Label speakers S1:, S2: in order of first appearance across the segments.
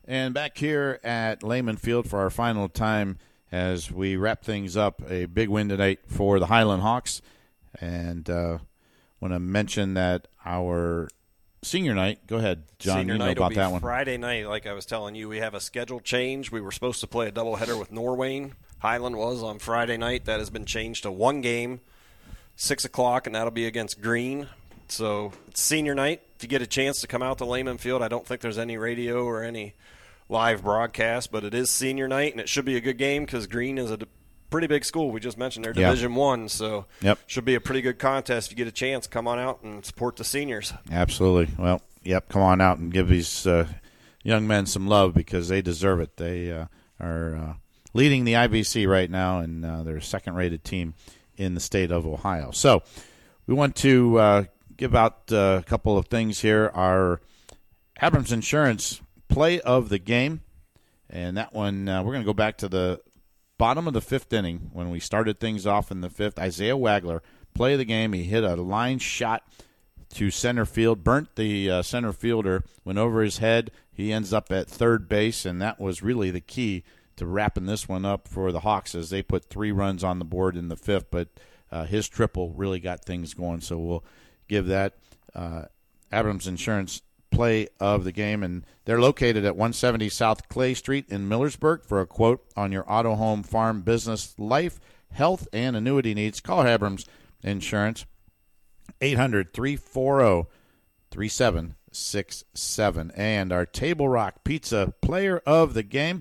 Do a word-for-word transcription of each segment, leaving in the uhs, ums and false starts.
S1: And back here at Lehman Field for our final time as we wrap things up. A big win tonight for the Highland Hawks. And uh, want to mention that our senior night, go ahead, John,
S2: senior
S1: you know
S2: night
S1: about
S2: will be
S1: that one.
S2: Friday night, like I was telling you, we have a schedule change. We were supposed to play a doubleheader with Norwayne. Highland was on Friday night. That has been changed to one game, six o'clock, and that'll be against Green. So it's senior night. If you get a chance to come out to Lehman Field, I don't think there's any radio or any live broadcast, but it is senior night, and it should be a good game because Green is a pretty big school. We just mentioned they're
S1: Yep.
S2: Division One, so
S1: yep.
S2: should be a pretty good contest. If you get a chance, come on out and support the seniors.
S1: Absolutely. Well, yep, come on out and give these uh, young men some love because they deserve it. They uh, are uh, leading the I B C right now, and uh, they're a second-rated team in the state of Ohio. So we want to uh, give out uh, a couple of things here. Our Abrams Insurance play of the game, and that one uh, we're going to go back to the bottom of the fifth inning when we started things off in the fifth. Isaiah Wagler, play of the game. He hit a line shot to center field, burnt the uh, center fielder, went over his head. He ends up at third base, and that was really the key to wrapping this one up for the Hawks as they put three runs on the board in the fifth. But uh, his triple really got things going, so we'll give that uh, Abrams Insurance play of the game. And they're located at one seventy South Clay Street in Millersburg. For a quote on your auto, home, farm, business, life, health, and annuity needs, call Abrams Insurance, eight hundred, three four zero, three seven six seven. And our Table Rock Pizza player of the game,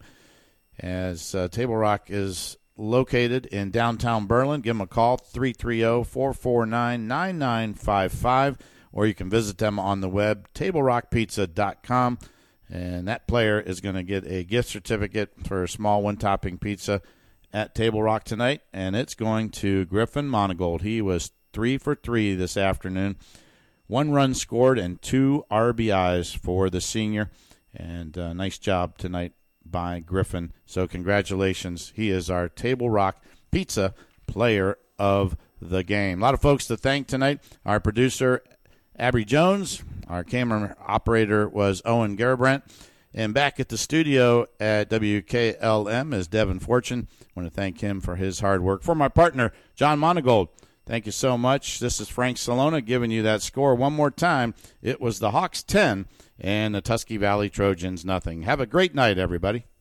S1: as uh, Table Rock is located in downtown Berlin. Give them a call, three three zero, four four nine, nine nine five five, or you can visit them on the web, table rock pizza dot com. And that player is going to get a gift certificate for a small one-topping pizza at Table Rock tonight, and it's going to Griffin Monagold. He was three for three this afternoon. One run scored and two R B Is for the senior, and uh, nice job tonight by Griffin. So congratulations. He is our Table Rock Pizza player of the game. A lot of folks to thank tonight. Our producer, Abby Jones. Our camera operator was Owen Garabrandt. And back at the studio at W K L M is Devin Fortune. I want to thank him for his hard work. For my partner, John Monagold, thank you so much. This is Frank Salona giving you that score one more time. It was the Hawks ten and the Tusky Valley Trojans nothing. Have a great night, everybody.